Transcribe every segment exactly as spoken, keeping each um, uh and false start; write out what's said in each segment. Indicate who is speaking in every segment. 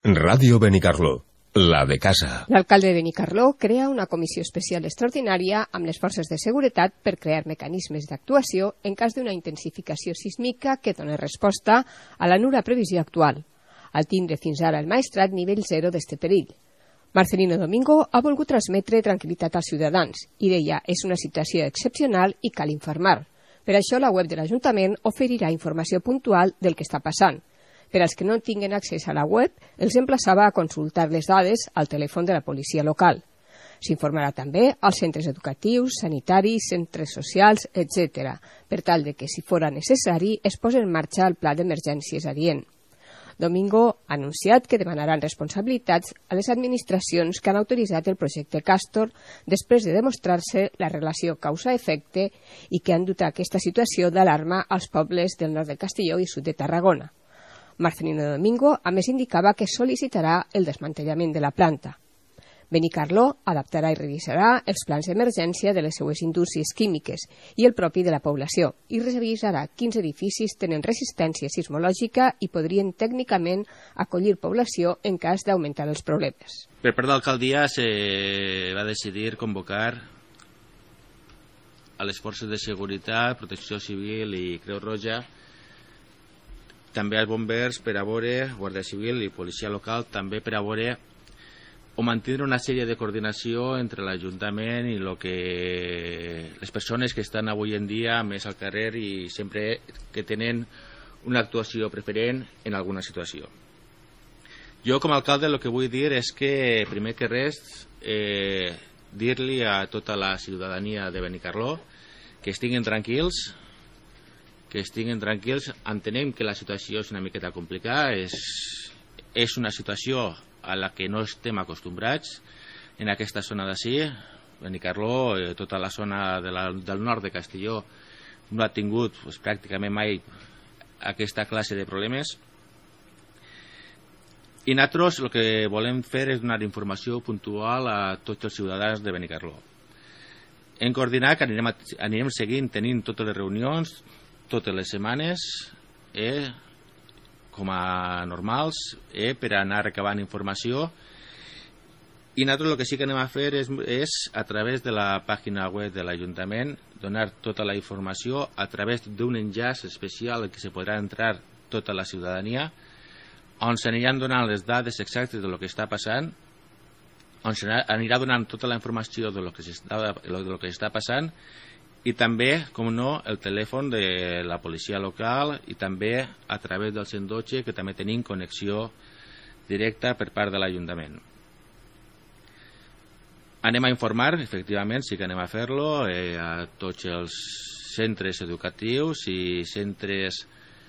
Speaker 1: Ràdio Benicarló, la de casa.
Speaker 2: L'alcalde de Benicarló crea una comissió especial extraordinària amb les forces de seguretat per crear mecanismes d'actuació en cas d'una intensificació sísmica que doni resposta a la nul·la previsió actual, al tindre fins ara el Maestrat nivell zero d'este perill. Marcelino Domingo ha volgut transmetre tranquil·litat als ciutadans i deia és una situació excepcional i cal informar. Per això la web de l'Ajuntament oferirà informació puntual del que està passant. Per als que no tinguen accés a la web, els emplaçava a consultar les dades al telèfon de la policia local. S'informarà també als centres educatius, sanitaris, centres socials, etcètera, per tal de que, si fora necessari, es posi en marxa el pla d'emergències adient. Domingo ha anunciat que demanaran responsabilitats a les administracions que han autoritzat el projecte Castor després de demostrar-se la relació causa-efecte i que han dut a aquesta situació d'alarma als pobles del nord del Castelló i sud de Tarragona. Marcelino Domingo, a més, indicava que sol·licitarà el desmantellament de la planta. Benicarló adaptarà i revisarà els plans d'emergència de les seues indústries químiques i el propi de la població i revisarà quins edificis tenen resistència sismològica i podrien tècnicament acollir població en cas d'augmentar els problemes.
Speaker 3: Per part de l'alcaldia se va decidir convocar a les forces de seguretat, protecció civil i Creu Roja, també als bombers per a veure, Guàrdia Civil i policia local, també per a veure o mantenir una sèrie de coordinació entre l'Ajuntament i lo que les persones que estan avui en dia més al carrer i sempre que tenen una actuació preferent en alguna situació. Jo com a alcalde el que vull dir és que primer que res eh, dir-li a tota la ciutadania de Benicarló que estiguin tranquils, que estiguin tranquils, entenem que la situació és una miqueta complicada, és, és una situació a la que no estem acostumbrats en aquesta zona d'ací. Benicarló, eh, tota la zona de la, del nord de Castelló no ha tingut pues, pràcticament mai aquesta classe de problemes i nosaltres el que volem fer és donar informació puntual a tots els ciutadans de Benicarló. Hem coordinat que anirem, a, anirem seguint tenint totes les reunions totes les setmanes eh, com a normals eh, per anar recabant informació i nosaltres el que sí que anem a fer és, és a través de la pàgina web de l'Ajuntament donar tota la informació a través d'un enllaç especial en què se podrà entrar tota la ciutadania on s'aniran donant les dades exactes de lo que està passant, on s'anirà donant tota la informació de lo que s'està, de lo que està passant i també, com no, el telèfon de la policia local i també a través del cent dotze, que també tenim connexió directa per part de l'Ajuntament. Anem a informar, efectivament, sí que anem a fer-lo, eh, a tots els centres educatius i centres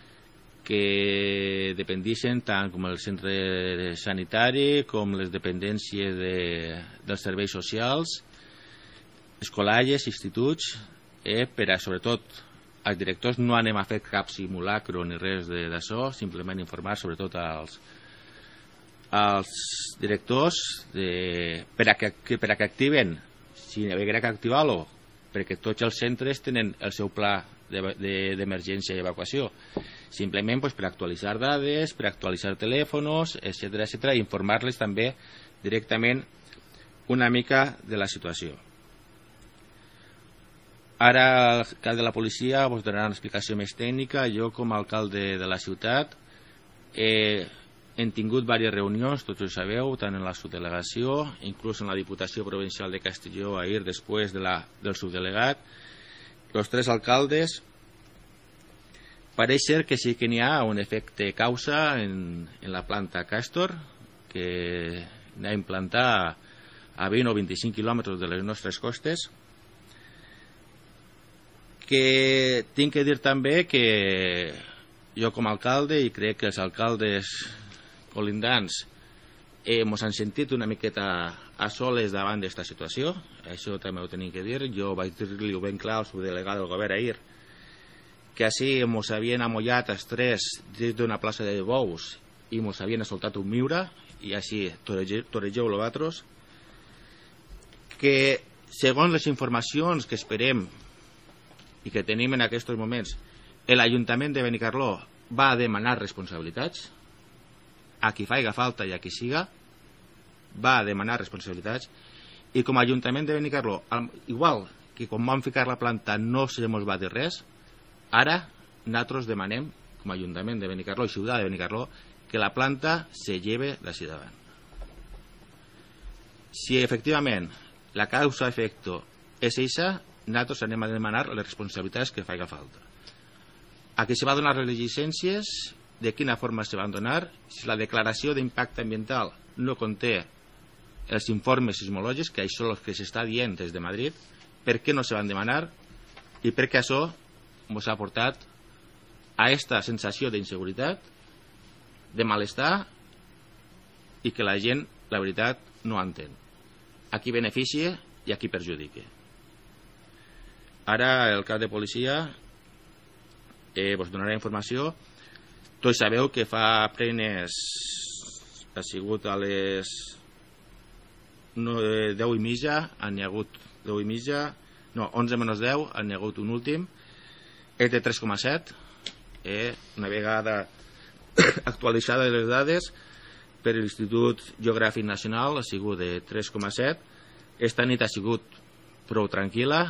Speaker 3: que dependixen tant com el centre sanitari com les dependències de, dels serveis socials, escolalles, instituts, Eh, per a, sobretot, els directors no anem a fer cap simulacro ni res d'això, simplement informar sobretot als, als directors de, per, a que, per a que activen, si hi haguera que activar-lo, perquè tots els centres tenen el seu pla d'emergència i evacuació. Simplement pues, per actualitzar dades, per actualitzar telèfons, etcètera, etcètera, i informar-les també directament una mica de la situació. Ara el cap de la policia us donarà una explicació més tècnica. Jo com a alcalde de la ciutat eh, hem tingut diverses reunions, tots ho sabeu, tant en la subdelegació, inclús en la Diputació Provincial de Castelló ahir després de la, del subdelegat. Els tres alcaldes pareix ser que sí que n'hi ha un efecte causa en, en la planta Castor, que n'ha implantat a vint o vint-i-cinc quilòmetres de les nostres costes, que tinc que dir també que jo com a alcalde i crec que els alcaldes colindants eh, mos han sentit una miqueta a soles davant d'esta situació, això també ho tenim que dir. Jo vaig dir-li ben clar al subdelegat del govern ahir que així mos havien amollat els tres dins d'una plaça de bous i mos havien soltat un miure i així toregeu-lo vosaltres, que segons les informacions que esperem i que tenim en aquests moments, l'Ajuntament de Benicarló va demanar responsabilitats a qui faiga falta i a qui siga, va a demanar responsabilitats, i com a Ajuntament de Benicarló, igual que quan vam ficar la planta no se mos va dir res, ara nosaltres demanem, com a Ajuntament de Benicarló i Ciutat de Benicarló, que la planta se lleve d'ací davant. Si efectivament la causa-efecto és eixa, nosaltres anem a demanar les responsabilitats que faiga falta. A qui se va donar les llicències, de quina forma se van donar, si la declaració d'impacte ambiental no conté els informes sismològics, que això és el que s'està dient des de Madrid, per què no se van demanar i per què això ens ha portat a aquesta sensació d'inseguretat, de malestar i que la gent, la veritat, no entén. A qui beneficia i a qui perjudica. Ara el cap de policia eh, vos donarà informació. Tots sabeu que fa prenes ha sigut a les no, eh, deu i mitja, han hi ha hagut deu i mitja, no, onze menys deu, han hi ha hagut un últim, és de tres coma set, eh, una vegada actualitzada les dades per l'Institut Geogràfic Nacional ha sigut de tres coma set. Esta nit ha sigut prou tranquil·la,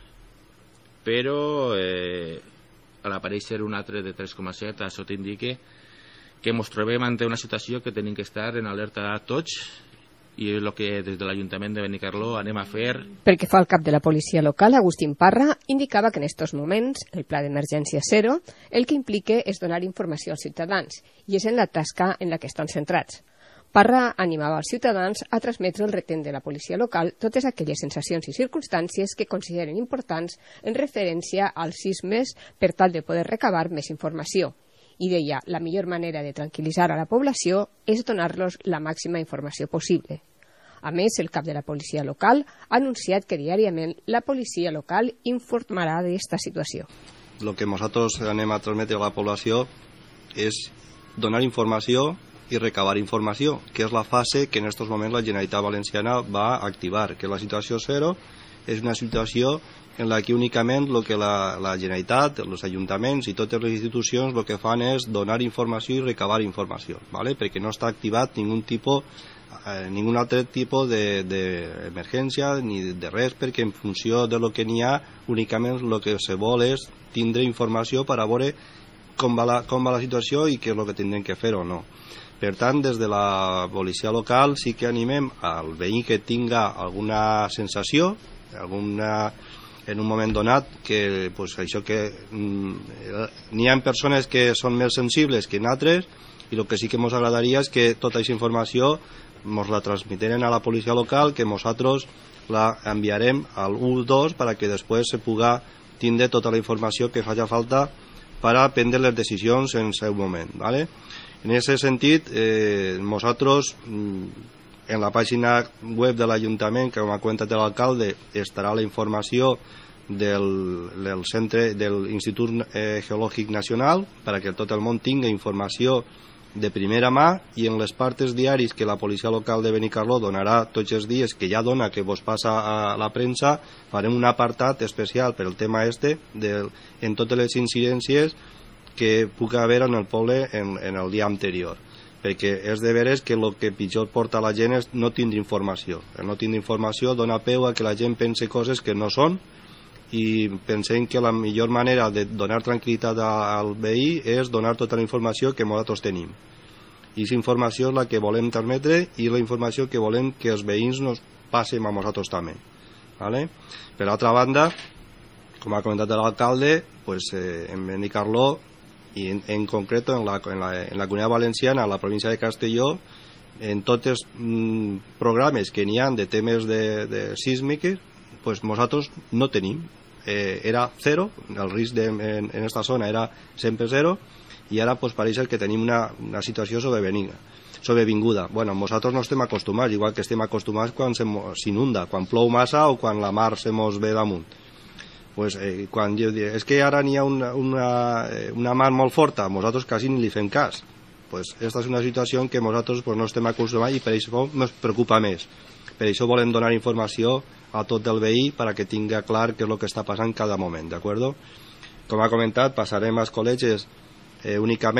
Speaker 3: però eh, a l'aparèixer un altre de tres coma set, això t'indica que ens trobem ante una situació que tenim que estar en alerta tots, i és el que des de l'Ajuntament de Benicarló anem a fer.
Speaker 2: Pel que fa al cap de la policia local, Agustín Parra, indicava que en estos moments el pla d'emergència zero el que implica és donar informació als ciutadans i és en la tasca en la que estan centrats. Parra animava als ciutadans a transmetre el retent de la policia local totes aquelles sensacions i circumstàncies que consideren importants en referència als sismes per tal de poder recabar més informació. I deia, la millor manera de tranquil·litzar a la població és donar-los la màxima informació possible. A més, el cap de la policia local ha anunciat que diàriament la policia local informarà d'esta situació.
Speaker 4: El que nosaltres anem a transmetre a la població és donar informació i recabar informació, que és la fase que en aquests moments la Generalitat Valenciana va activar, que la situació zero és una situació en la que únicament el que la, la Generalitat, els ajuntaments i totes les institucions el que fan és donar informació i recabar informació, ¿vale? Perquè no està activat ningun tipus, eh, ningun altre tipus d'emergència de, ni de res, perquè en funció de lo que n'hi ha únicament el que se vol és tindre informació per a veure com va la, com va la situació i què és el que tindrem que fer o no. Per tant, des de la policia local sí que animem al veí que tinga alguna sensació, alguna en un moment donat, que pues, això que mm, n'hi ha persones que són més sensibles que en altres, i el que sí que ens agradaria és que tota aquesta informació ens la transmeteren a la policia local, que nosaltres la enviarem al u dos perquè després se puga tindre tota la informació que faci falta per a prendre les decisions en el seu moment, ¿vale? En aquest sentit, eh, nosaltres en la pàgina web de l'Ajuntament, que com ha comentat l'alcalde, estarà la informació del, del centre de l'Institut eh, Geològic Nacional perquè tot el món tingui informació de primera mà, i en les partes diaris que la policia local de Benicarló donarà tots els dies, que ja dona, que vos passa a la premsa, farem un apartat especial per el tema este de, en totes les incidències que pugui haver en el poble en, en el dia anterior, perquè és de veres que el que pitjor porta la gent és no tindre informació. El no tindre informació dona peu a que la gent pense coses que no són, i pensem que la millor manera de donar tranquil·litat al veí és donar tota la informació que nosaltres tenim. I aquesta informació és la que volem transmetre i la informació que volem que els veïns nos passen a nosaltres també. ¿Vale? Per altra banda, com ha comentat l'alcalde, pues, eh, en Benicarló i en, en concret en la, en, la, en la Comunitat Valenciana, a la província de Castelló, en tots els mm, programes que n'hi ha de temes de, de sísmiques, pues nosaltres no tenim. Eh, era zero, el risc de, en, en esta zona era sempre zero, i ara pues, pareix que tenim una, una situació sobrevinguda. Bueno, nosaltres no estem acostumats, igual que estem acostumats quan s'inunda, quan plou massa o quan la mar se mos ve damunt. Pues, eh, quan jo dic, és que ara n'hi ha una, una, una mar molt forta, nosaltres quasi ni li fem cas. Pues, esta és una situació en què nosaltres pues, no estem acostumats i per això ens preocupa més. Per això volem donar informació a tot el veí perquè tinga clar què és el que està passant cada moment, d'acord? Com ha comentat, passarem als col·legis eh, únicament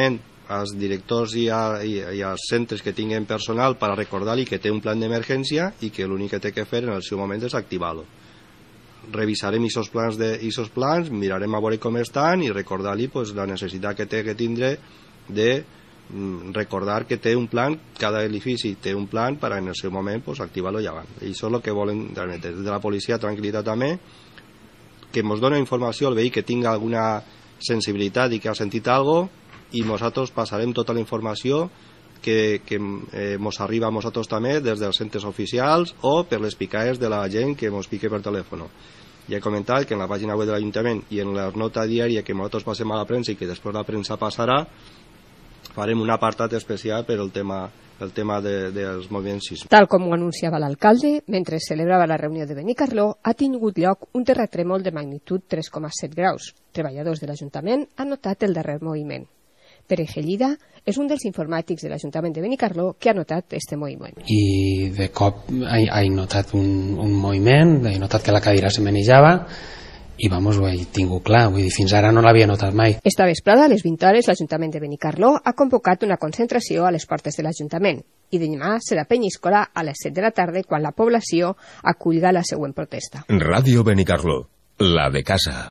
Speaker 4: als directors i, a, i, i als centres que tinguen personal per recordar-li que té un plan d'emergència i que l'únic que té que fer en el seu moment és activar-lo. Revisarem aquests plans, de, aquests plans, mirarem a veure com estan i recordar-li pues, la necessitat que té que tindre de mm, recordar que té un plan, cada edifici té un plan per en el seu moment pues, activar-lo i avant. I això és el que volen des de la policia, tranquil·litat també, que ens dona informació al veí que tinga alguna sensibilitat i que ha sentit alguna cosa i nosaltres passarem tota la informació que, que eh, mos arriba a nosaltres també des dels centres oficials o per les picaes de la gent que mos pique per telèfon. Ja he comentat que en la pàgina web de l'Ajuntament i en la nota diària que nosaltres passem a la premsa i que després la premsa passarà, farem un apartat especial per el tema, el tema de, dels moviments sísmics.
Speaker 2: Tal com ho anunciava l'alcalde, mentre celebrava la reunió de Benicarló, ha tingut lloc un terratrèmol de magnitud tres coma set graus. Treballadors de l'Ajuntament han notat el darrer moviment. Pere Gellida és un dels informàtics de l'Ajuntament de Benicarló que ha notat este moviment.
Speaker 5: I de cop he, he notat un, un moviment, he notat que la cadira se menejava i vamos, ho he tingut clar, vull dir, fins ara no l'havia notat mai.
Speaker 2: Esta vesprada, a les vint hores, l'Ajuntament de Benicarló ha convocat una concentració a les portes de l'Ajuntament i demà serà Penyíscola a les set de la tarda quan la població acullga la següent protesta.
Speaker 1: Ràdio Benicarló, la de casa.